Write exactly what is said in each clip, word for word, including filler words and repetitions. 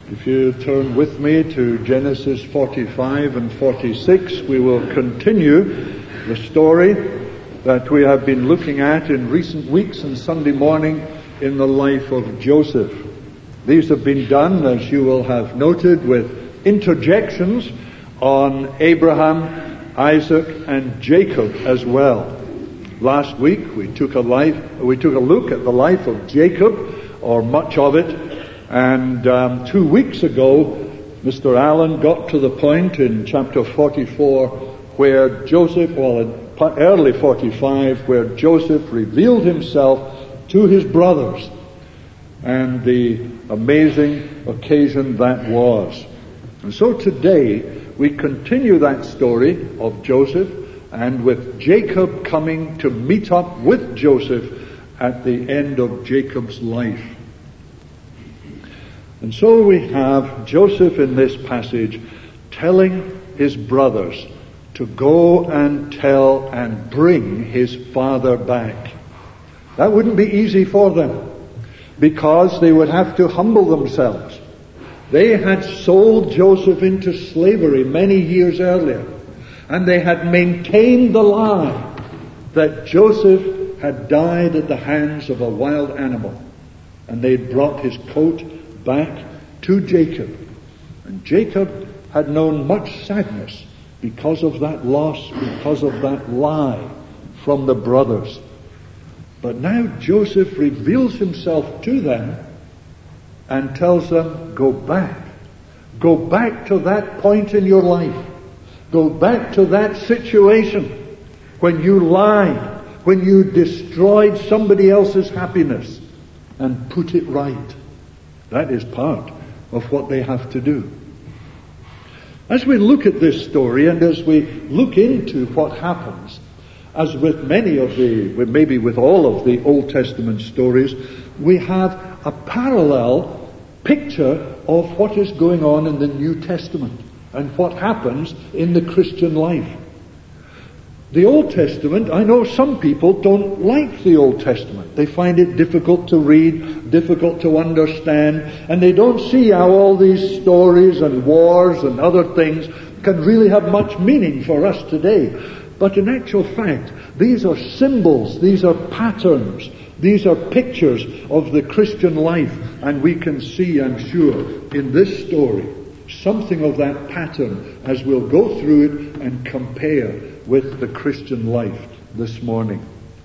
If you turn with me to Genesis forty-five and forty-six, we will continue the story that we have been looking at in recent weeks and Sunday morning in the life of Joseph. These have been done, as you will have noted, with interjections on Abraham, Isaac, and Jacob as well. Last week we took a life, we took a look at the life of Jacob, or much of it. And um, two weeks ago, Mister Allen got to the point in chapter forty-four where Joseph, well, in early forty-five, where Joseph revealed himself to his brothers, and the amazing occasion that was. And so today we continue that story of Joseph, and with Jacob coming to meet up with Joseph at the end of Jacob's life. And so we have Joseph in this passage telling his brothers to go and tell and bring his father back. That wouldn't be easy for them, because they would have to humble themselves. They had sold Joseph into slavery many years earlier, and they had maintained the lie that Joseph had died at the hands of a wild animal, and they had brought his coat back to Jacob. And Jacob had known much sadness because of that loss, because of that lie from the brothers. But now Joseph reveals himself to them and tells them, go back. Go back to that point in your life. Go back to that situation when you lied, when you destroyed somebody else's happiness, and put it right. That is part of what they have to do. As we look at this story, and as we look into what happens, as with many of the, maybe with all of the Old Testament stories, we have a parallel picture of what is going on in the New Testament and what happens in the Christian life. The Old Testament, I know some people don't like the Old Testament. They find it difficult to read, difficult to understand, and they don't see how all these stories and wars and other things can really have much meaning for us today. But in actual fact, these are symbols, these are patterns, these are pictures of the Christian life, and we can see, I'm sure, in this story, something of that pattern as we'll go through it and compare with the Christian life this morning.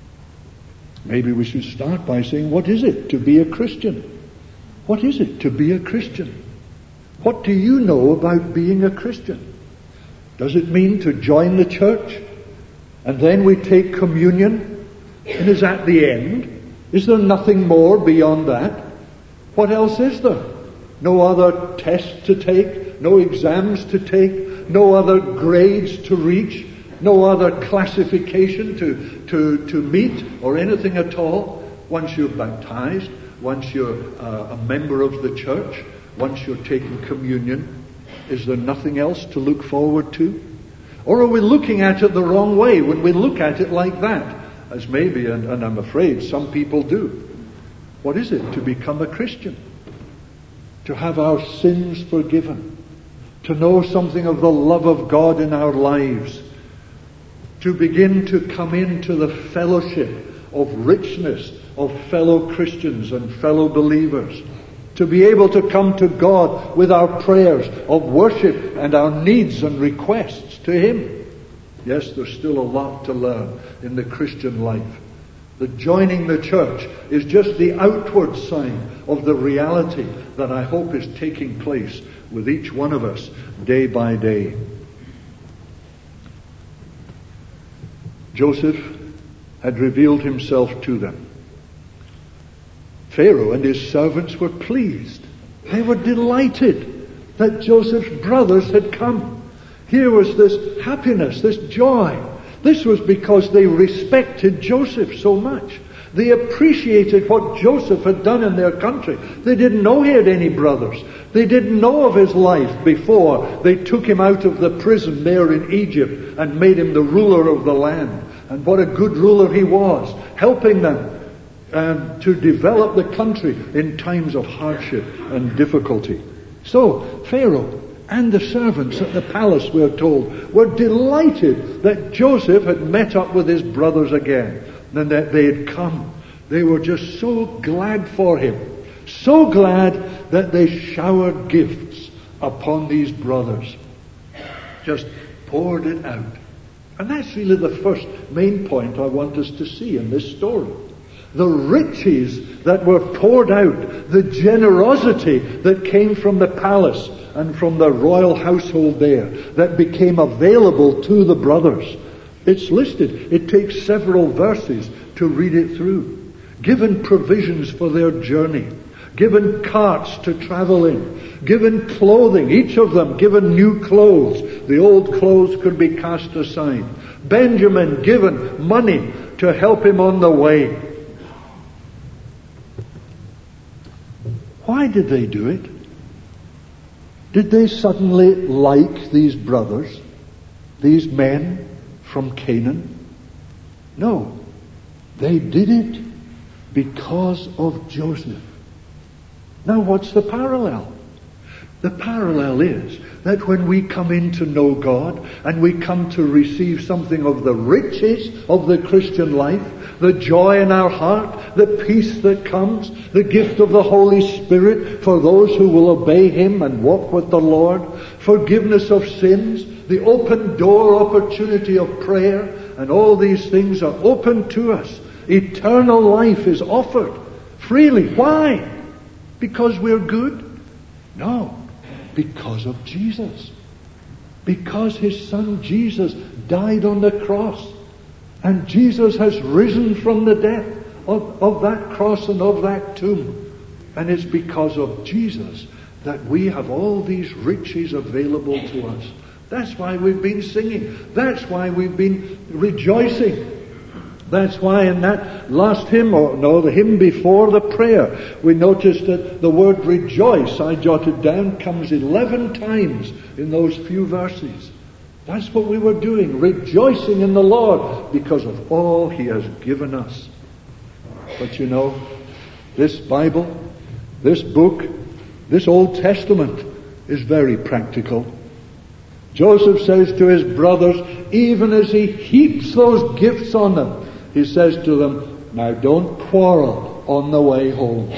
Maybe we should start by saying, what is it to be a Christian? What is it to be a Christian? What do you know about being a Christian? Does it mean to join the church and then we take communion? And is that the end? Is there nothing more beyond that? What else is there? No other tests to take, no exams to take, no other grades to reach, no other classification to, to, to meet or anything at all. Once you're baptized, once you're uh, a member of the church, once you're taking communion, is there nothing else to look forward to? Or are we looking at it the wrong way when we look at it like that? As maybe, and, and I'm afraid some people do. What is it to become a Christian? To have our sins forgiven. To know something of the love of God in our lives. To begin to come into the fellowship of richness of fellow Christians and fellow believers. To be able to come to God with our prayers of worship and our needs and requests to Him. Yes, there's still a lot to learn in the Christian life. The joining the church is just the outward sign of the reality that I hope is taking place with each one of us day by day. Joseph had revealed himself to them. Pharaoh and his servants were pleased. They were delighted that Joseph's brothers had come. Here was this happiness, this joy. This was because they respected Joseph so much. They appreciated what Joseph had done in their country. They didn't know he had any brothers. They didn't know of his life before they took him out of the prison there in Egypt and made him the ruler of the land. And what a good ruler he was, helping them um, to develop the country in times of hardship and difficulty. So, Pharaoh and the servants at the palace, we're told, were delighted that Joseph had met up with his brothers again and that they had come. They were just so glad for him. So glad that they showered gifts upon these brothers. Just poured it out. And that's really the first main point I want us to see in this story. The riches that were poured out, the generosity that came from the palace and from the royal household there, that became available to the brothers. It's listed. It takes several verses to read it through. Given provisions for their journey. Given carts to travel in. Given clothing, each of them given new clothes. The old clothes could be cast aside. Benjamin given money to help him on the way. Why did they do it? Did they suddenly like these brothers, these men from Canaan? No. They did it because of Joseph. Now what's the parallel? The parallel is that when we come in to know God and we come to receive something of the riches of the Christian life, the joy in our heart, the peace that comes, the gift of the Holy Spirit for those who will obey Him and walk with the Lord, forgiveness of sins, the open door opportunity of prayer, and all these things are open to us. Eternal life is offered freely. Why? Because we're good? No. Because of Jesus. Because His Son Jesus died on the cross. And Jesus has risen from the death of, of that cross and of that tomb. And it's because of Jesus that we have all these riches available to us. That's why we've been singing. That's why we've been rejoicing. That's why in that last hymn, or no, the hymn before the prayer, we noticed that the word rejoice, I jotted down, comes eleven times in those few verses. That's what we were doing, rejoicing in the Lord because of all He has given us. But you know, this Bible, this book, this Old Testament is very practical. Joseph says to his brothers, even as he heaps those gifts on them, he says to them, now don't quarrel on the way home.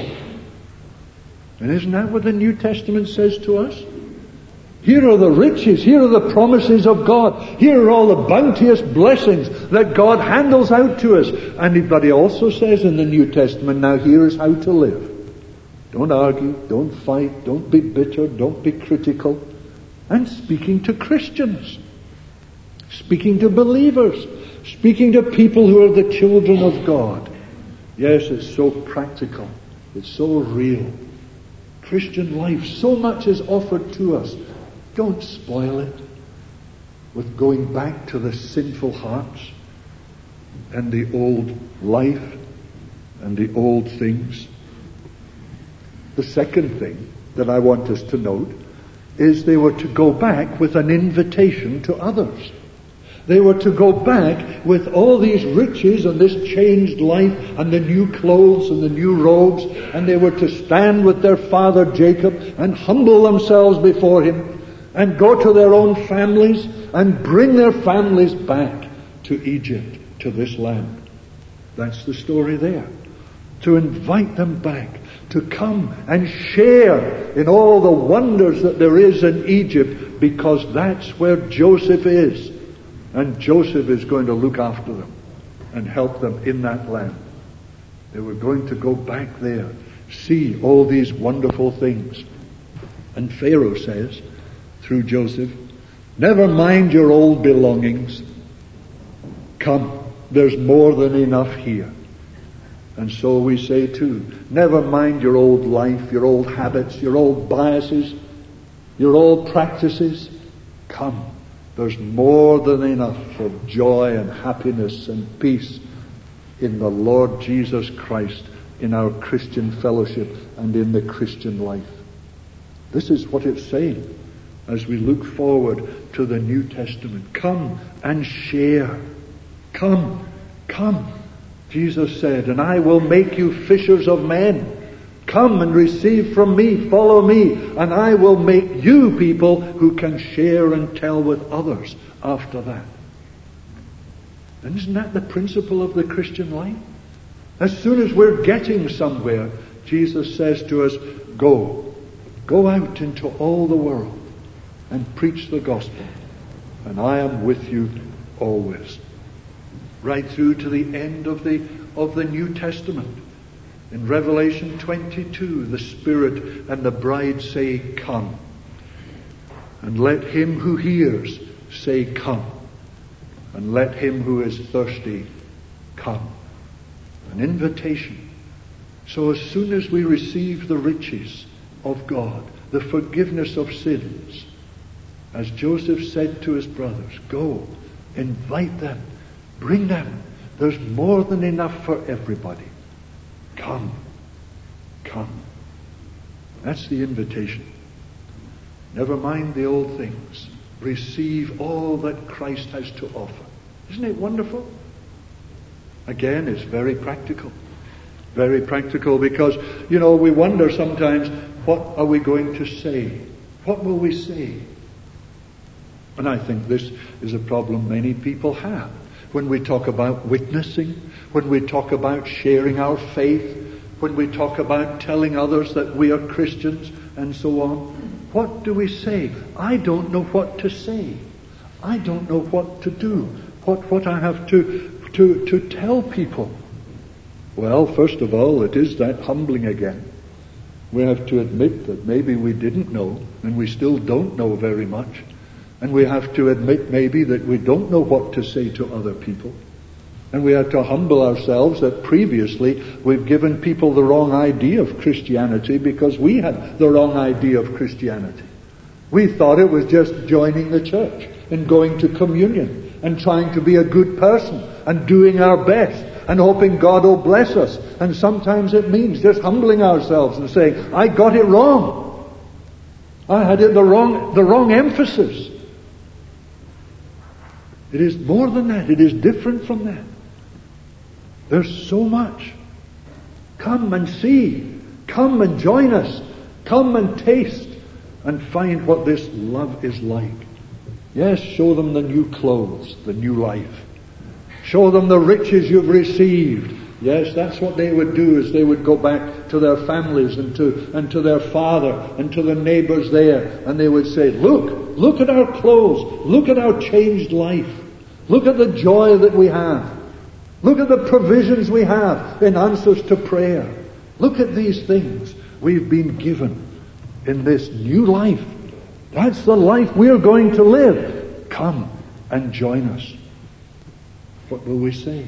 And isn't that what the New Testament says to us? Here are the riches, here are the promises of God, here are all the bounteous blessings that God handles out to us. And but He also says in the New Testament, now here is how to live. Don't argue, don't fight, don't be bitter, don't be critical. And speaking to Christians, speaking to believers, speaking to people who are the children of God. Yes, it's so practical. It's so real. Christian life, so much is offered to us. Don't spoil it with going back to the sinful hearts and the old life and the old things. The second thing that I want us to note is they were to go back with an invitation to others. They were to go back with all these riches and this changed life and the new clothes and the new robes, and they were to stand with their father Jacob and humble themselves before him and go to their own families and bring their families back to Egypt, to this land. That's the story there. To invite them back, to come and share in all the wonders that there is in Egypt, because that's where Joseph is. And Joseph is going to look after them and help them in that land. They were going to go back there, see all these wonderful things. And Pharaoh says, through Joseph, never mind your old belongings. Come, there's more than enough here. And so we say too, never mind your old life, your old habits, your old biases, your old practices. Come. There's more than enough of joy and happiness and peace in the Lord Jesus Christ, in our Christian fellowship and in the Christian life. This is what it's saying as we look forward to the New Testament. Come and share. Come, come. Jesus said, and I will make you fishers of men. Come and receive from me, follow me, and I will make you people who can share and tell with others after that. And isn't that the principle of the Christian life? As soon as we're getting somewhere, Jesus says to us, go. Go out into all the world and preach the gospel. And I am with you always. Right through to the end of the, of the New Testament. In Revelation twenty-two, the Spirit and the bride say, come. And let him who hears say, come. And let him who is thirsty come. An invitation. So as soon as we receive the riches of God, the forgiveness of sins, as Joseph said to his brothers, go, invite them, bring them. There's more than enough for everybody. Come, come. That's the invitation. Never mind the old things. Receive all that Christ has to offer. Isn't it wonderful? Again, it's very practical. Very practical because, you know, we wonder sometimes, what are we going to say? What will we say? And I think this is a problem many people have. When we talk about witnessing, when we talk about sharing our faith, when we talk about telling others that we are Christians and so on, what do we say? I don't know what to say. I don't know what to do. What, what I have to, to, to tell people. Well, first of all, it is that humbling again. We have to admit that maybe we didn't know, and we still don't know very much. And we have to admit maybe that we don't know what to say to other people. And we have to humble ourselves that previously we've given people the wrong idea of Christianity because we had the wrong idea of Christianity. We thought it was just joining the church and going to communion and trying to be a good person and doing our best and hoping God will bless us. And sometimes it means just humbling ourselves and saying, I got it wrong. I had it the wrong, the wrong emphasis. It is more than that. It is different from that. There's so much. Come and see. Come and join us. Come and taste and find what this love is like. Yes, show them the new clothes, the new life. Show them the riches you've received. Yes, that's what they would do, is they would go back to their families and to and to their father and to the neighbors there, and they would say, look, look at our clothes, look at our changed life, look at the joy that we have, look at the provisions we have in answers to prayer. Look at these things we've been given in this new life. That's the life we're going to live. Come and join us. What will we say?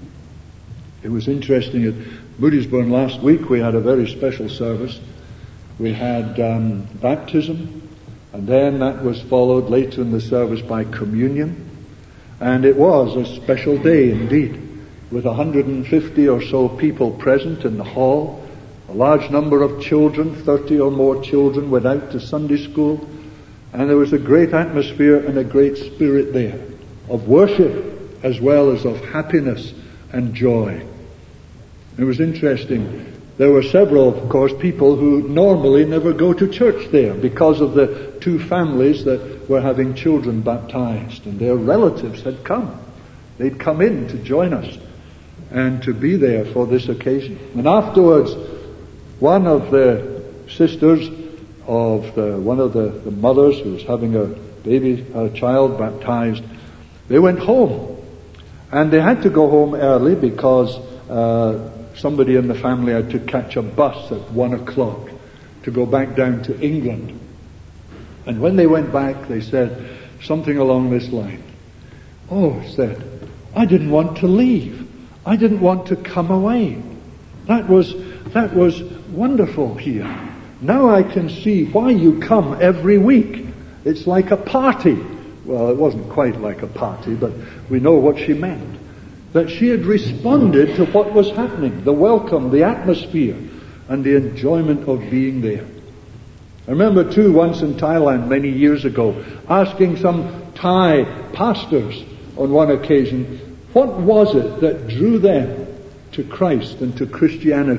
It was interesting at Moodiesburn last week. We had a very special service. We had um, baptism, and then that was followed later in the service by communion. And it was a special day indeed, with one hundred fifty or so people present in the hall. A large number of children, thirty or more children, went out to Sunday school. And there was a great atmosphere and a great spirit there of worship as well as of happiness and joy. It was interesting. There were several, of course, people who normally never go to church there because of the two families that were having children baptized, and their relatives had come. They'd come in to join us and to be there for this occasion. And afterwards, one of the sisters of the, one of the, the mothers who was having a baby, a child baptized, they went home. And they had to go home early because uh, somebody in the family had to catch a bus at one o'clock to go back down to England. And when they went back, they said something along this line. Oh, said, I didn't want to leave. I didn't want to come away. That was, that was wonderful here. Now I can see why you come every week. It's like a party. Well, it wasn't quite like a party, but we know what she meant. That she had responded to what was happening, the welcome, the atmosphere, and the enjoyment of being there. I remember too, once in Thailand many years ago, asking some Thai pastors on one occasion, what was it that drew them to Christ and to Christianity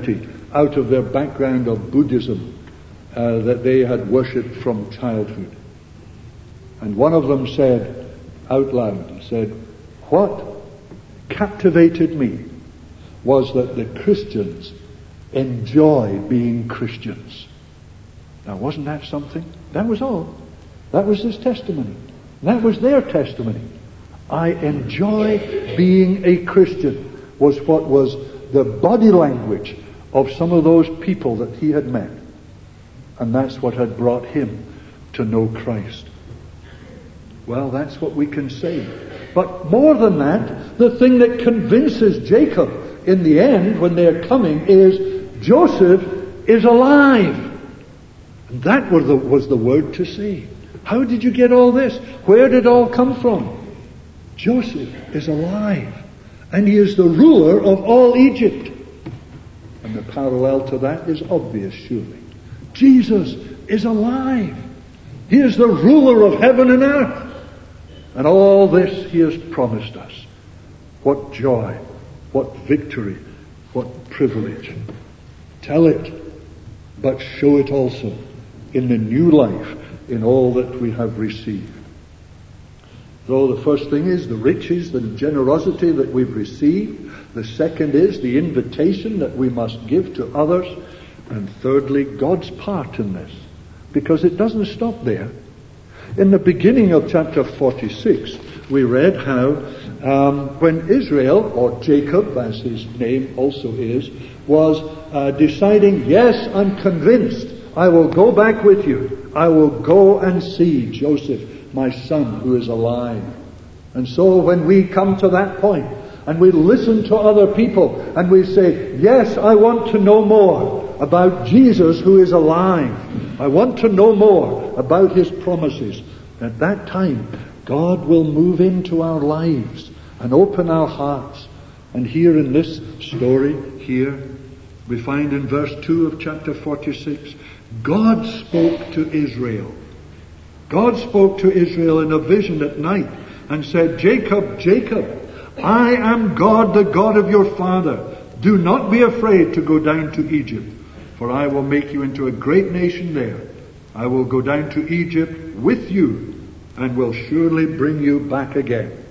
out of their background of Buddhism uh, that they had worshipped from childhood. And one of them said out loud, said, "What captivated me was that the Christians enjoy being Christians." Now, wasn't that something? That was all. That was his testimony. That was their testimony. I enjoy being a Christian, was what was the body language of some of those people that he had met. And that's what had brought him to know Christ. Well, that's what we can say. But more than that, the thing that convinces Jacob in the end, when they're coming, is Joseph is alive. And that was the, was the word to say. How did you get all this? Where did it all come from? Joseph is alive. And he is the ruler of all Egypt. And the parallel to that is obvious, surely. Jesus is alive. He is the ruler of heaven and earth. And all this he has promised us. What joy, what victory, what privilege. Tell it, but show it also in the new life, in all that we have received. So the first thing is the riches, the generosity that we've received. The second is the invitation that we must give to others. And thirdly, God's part in this. Because it doesn't stop there. In the beginning of chapter forty-six, we read how um, when Israel, or Jacob, as his name also is, was uh, deciding, yes, I'm convinced, I will go back with you. I will go and see Joseph, my son, who is alive. And so when we come to that point, and we listen to other people, and we say, yes, I want to know more about Jesus who is alive. I want to know more about his promises. At that time, God will move into our lives and open our hearts. And here in this story, here, we find in verse two of chapter forty-six, God spoke to Israel. God spoke to Israel in a vision at night and said, Jacob, Jacob, I am God, the God of your father. Do not be afraid to go down to Egypt, for I will make you into a great nation there. I will go down to Egypt with you and will surely bring you back again.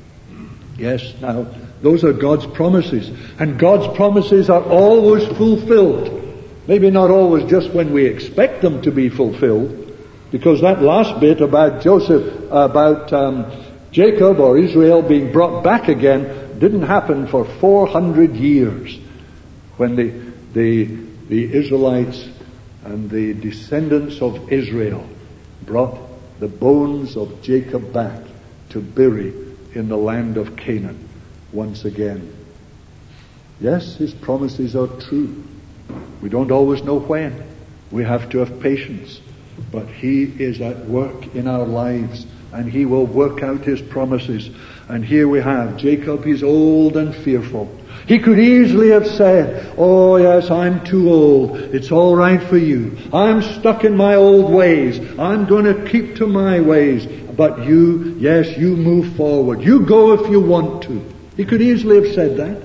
Yes, now, those are God's promises. And God's promises are always fulfilled. Maybe not always just when we expect them to be fulfilled, because that last bit about Joseph, about um, Jacob or Israel being brought back again, didn't happen for four hundred years, when the, the, the Israelites and the descendants of Israel brought the bones of Jacob back to bury in the land of Canaan once again. Yes, his promises are true. We don't always know when. We have to have patience. But he is at work in our lives, and he will work out his promises. And here we have Jacob. He's old and fearful. He could easily have said, oh yes, I'm too old. It's all right for you. I'm stuck in my old ways. I'm going to keep to my ways. But you, yes, you move forward. You go if you want to. He could easily have said that.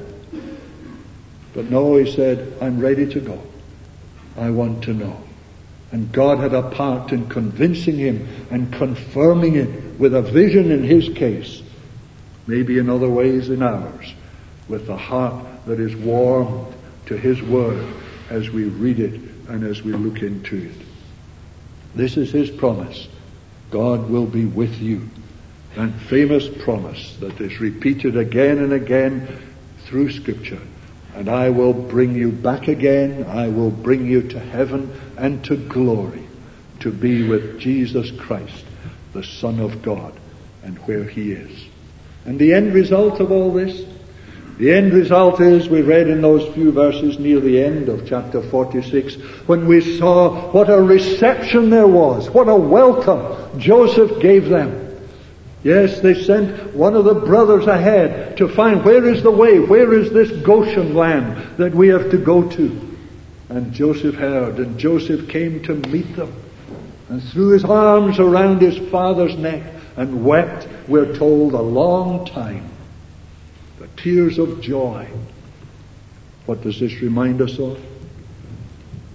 But no, he said, I'm ready to go. I want to know. And God had a part in convincing him and confirming it with a vision in his case. Maybe in other ways in ours. With the heart that is warmed to his word as we read it and as we look into it. This is his promise. God will be with you. That famous promise that is repeated again and again through Scripture. And I will bring you back again. I will bring you to heaven and to glory, to be with Jesus Christ, the Son of God, and where he is. And the end result of all this? The end result is, we read in those few verses near the end of chapter forty-six, when we saw what a reception there was, what a welcome Joseph gave them. Yes, they sent one of the brothers ahead to find where is the way, where is this Goshen land that we have to go to. And Joseph heard, and Joseph came to meet them and threw his arms around his father's neck and wept, we're told, a long time. The tears of joy. What does this remind us of?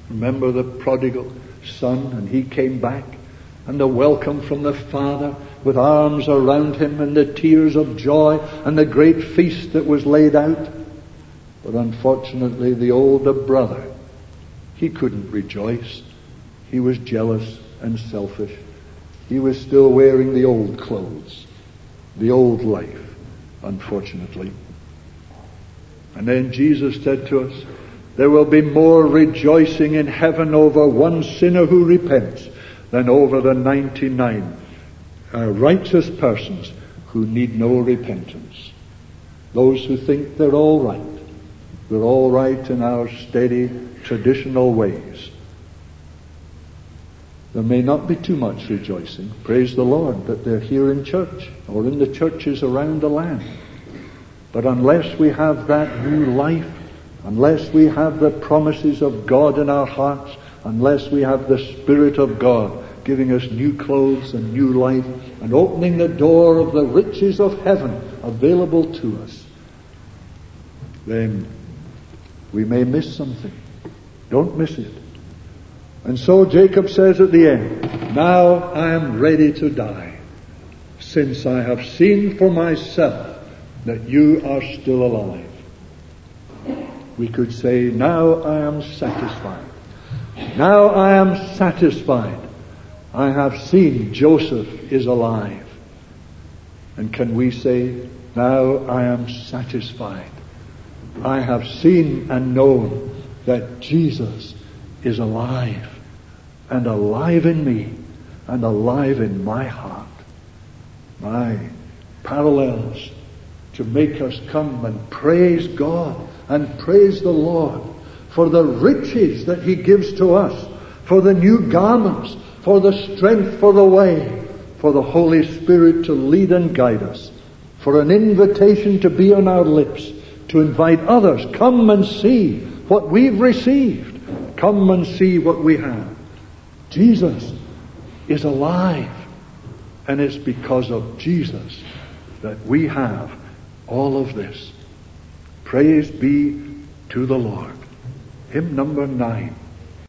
Remember the prodigal son, and he came back, and the welcome from the father with arms around him, and the tears of joy, and the great feast that was laid out. But unfortunately, the older brother, he couldn't rejoice. He was jealous and selfish. He was still wearing the old clothes, the old life, unfortunately. And then Jesus said to us, there will be more rejoicing in heaven over one sinner who repents than over the ninety-nine uh, righteous persons who need no repentance. Those who think they're all right. We're all right in our steady, traditional ways. There may not be too much rejoicing. Praise the Lord that they're here in church or in the churches around the land. But unless we have that new life, unless we have the promises of God in our hearts, unless we have the Spirit of God giving us new clothes and new life and opening the door of the riches of heaven available to us, then we may miss something. Don't miss it. And so Jacob says at the end, now I am ready to die, since I have seen for myself that you are still alive. We could say, now I am satisfied. Now I am satisfied. I have seen Joseph is alive. And can we say, now I am satisfied. I have seen and known that Jesus is alive, and alive in me, and alive in my heart. My parallels to make us come and praise God and praise the Lord for the riches that He gives to us, for the new garments, for the strength for the way, for the Holy Spirit to lead and guide us, for an invitation to be on our lips, to invite others, come and see what we've received. Come and see what we have. Jesus is alive. And it's because of Jesus that we have all of this. Praise be to the Lord. Hymn number nine.